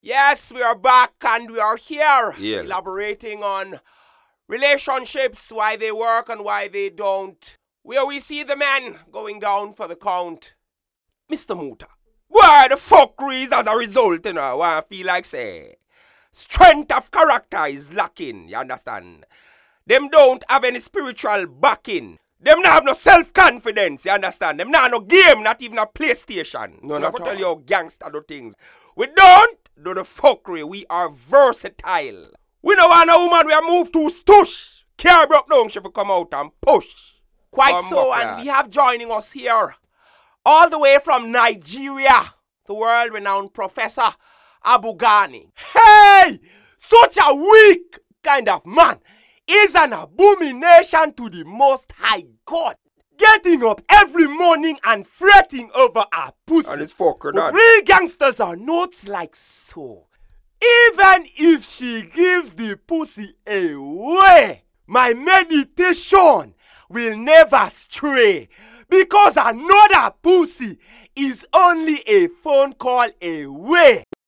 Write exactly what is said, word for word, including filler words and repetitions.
Yes, we are back and we are here Yeah. elaborating on relationships, why they work and why they don't. Where we see the men going down for the count. Mister Muta, why the fuckery is as a result, you know, why I feel like say, strength of character is lacking, you understand? Them don't have any spiritual backing. Them not have no self-confidence, you understand? Them not have no game, not even a PlayStation. No, not tell you how gangster do things. We don't do the fuckery, we are versatile. We don't want a woman we are moved to stush. Care broke down, she will come out and push. Quite Come so, back, and lad. we have joining us here, all the way from Nigeria, the world-renowned Professor Abu Ghani. Hey! Such a weak kind of man is an abomination to the Most High God. Getting up every morning and fretting over a pussy. And it's fucker But that. real gangsters are not like so. Even if she gives the pussy away, my meditation will never stray. Because another pussy is only a phone call away.